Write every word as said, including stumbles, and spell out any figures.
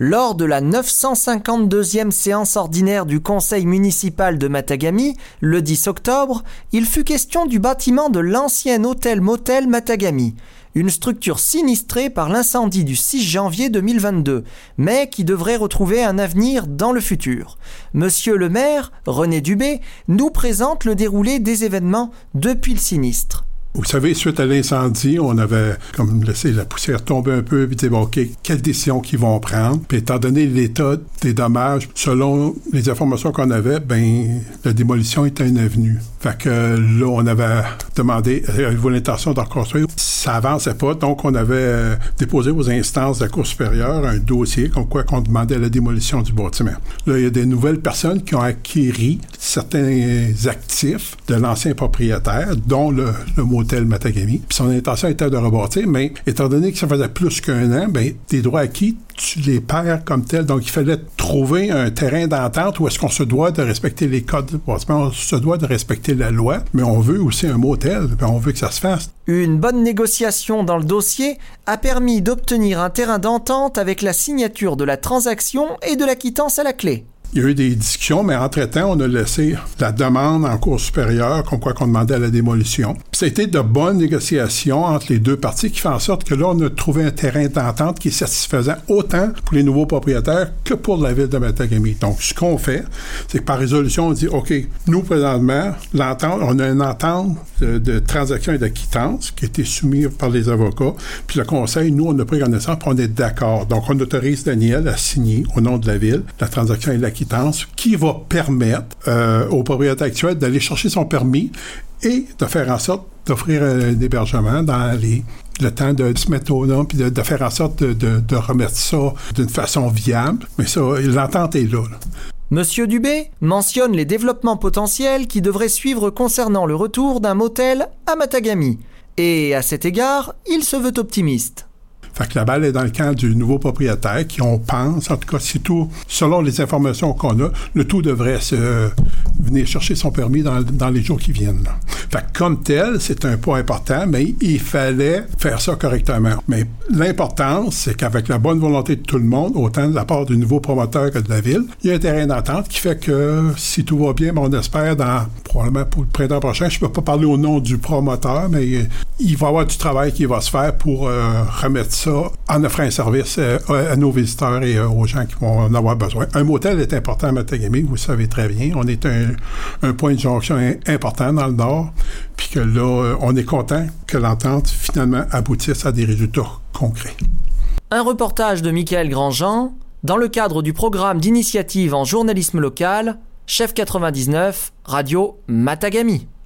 Lors de la neuf cent cinquante-deuxième séance ordinaire du conseil municipal de Matagami, le dix octobre, il fut question du bâtiment de l'ancien hôtel-motel Matagami, une structure sinistrée par l'incendie du six janvier deux mille vingt-deux, mais qui devrait retrouver un avenir dans le futur. Monsieur le maire, René Dubé, nous présente le déroulé des événements depuis le sinistre. Vous savez, suite à l'incendie, on avait comme laissé la poussière tomber un peu, puis dit, bon, OK, quelles décisions qu'ils vont prendre? Puis étant donné l'état des dommages, selon les informations qu'on avait, ben la démolition était une avenue. Fait que là, on avait demandé, avez-vous l'intention de reconstruire? Ça avançait pas, donc on avait euh, déposé aux instances de la Cour supérieure un dossier comme quoi qu'on demandait la démolition du bâtiment. Là, il y a des nouvelles personnes qui ont acquis certains actifs de l'ancien propriétaire, dont le, le motel Matagami. Puis son intention était de rebâtir, mais étant donné que ça faisait plus qu'un an, ben tes droits acquis, tu les perds comme tels. Donc, il fallait trouver un terrain d'entente où est-ce qu'on se doit de respecter les codes du bâtiment, on se doit de respecter la loi, mais on veut aussi un motel, puis on veut que ça se fasse. Une bonne négociation dans le dossier a permis d'obtenir un terrain d'entente avec la signature de la transaction et de la quittance à la clé. Il y a eu des discussions, mais entre-temps, on a laissé la demande en cour supérieure, comme quoi qu'on demandait à la démolition. Puis ça a été de bonnes négociations entre les deux parties qui fait en sorte que là, on a trouvé un terrain d'entente qui est satisfaisant autant pour les nouveaux propriétaires que pour la ville de Matagami. Donc, ce qu'on fait, c'est que par résolution, on dit, OK, nous, présentement, l'entente, on a une entente de, de transaction et de quittance qui a été soumise par les avocats. Puis le conseil, nous, on a pris connaissance, puis on est d'accord. Donc, on autorise Daniel à signer au nom de la ville la transaction et la quittance qui va permettre euh, au propriétaire actuel d'aller chercher son permis et de faire en sorte d'offrir un hébergement dans les, le temps de se mettre au nom puis de, de faire en sorte de, de, de remettre ça d'une façon viable. Mais ça, l'entente est là, là. Monsieur Dubé mentionne les développements potentiels qui devraient suivre concernant le retour d'un motel à Matagami. Et à cet égard, il se veut optimiste. Fait que la balle est dans le camp du nouveau propriétaire qui, on pense, en tout cas, si tout, selon les informations qu'on a, le tout devrait se euh, venir chercher son permis dans, dans les jours qui viennent. Là. Fait que comme tel, c'est un point important, mais il fallait faire ça correctement. Mais l'importance, c'est qu'avec la bonne volonté de tout le monde, autant de la part du nouveau promoteur que de la ville, il y a un terrain d'entente qui fait que si tout va bien, ben on espère dans, probablement pour le printemps prochain, je ne peux pas parler au nom du promoteur, mais euh, il va y avoir du travail qui va se faire pour euh, remettre ça en offrant un service euh, à nos visiteurs et euh, aux gens qui vont en avoir besoin. Un motel est important à Matagami, vous le savez très bien. On est un, un point de jonction important dans le Nord, puis que là, euh, on est content que l'entente finalement aboutisse à des résultats concrets. Un reportage de Michael Grandjean dans le cadre du programme d'initiative en journalisme local, Chef quatre-vingt-dix-neuf, Radio Matagami.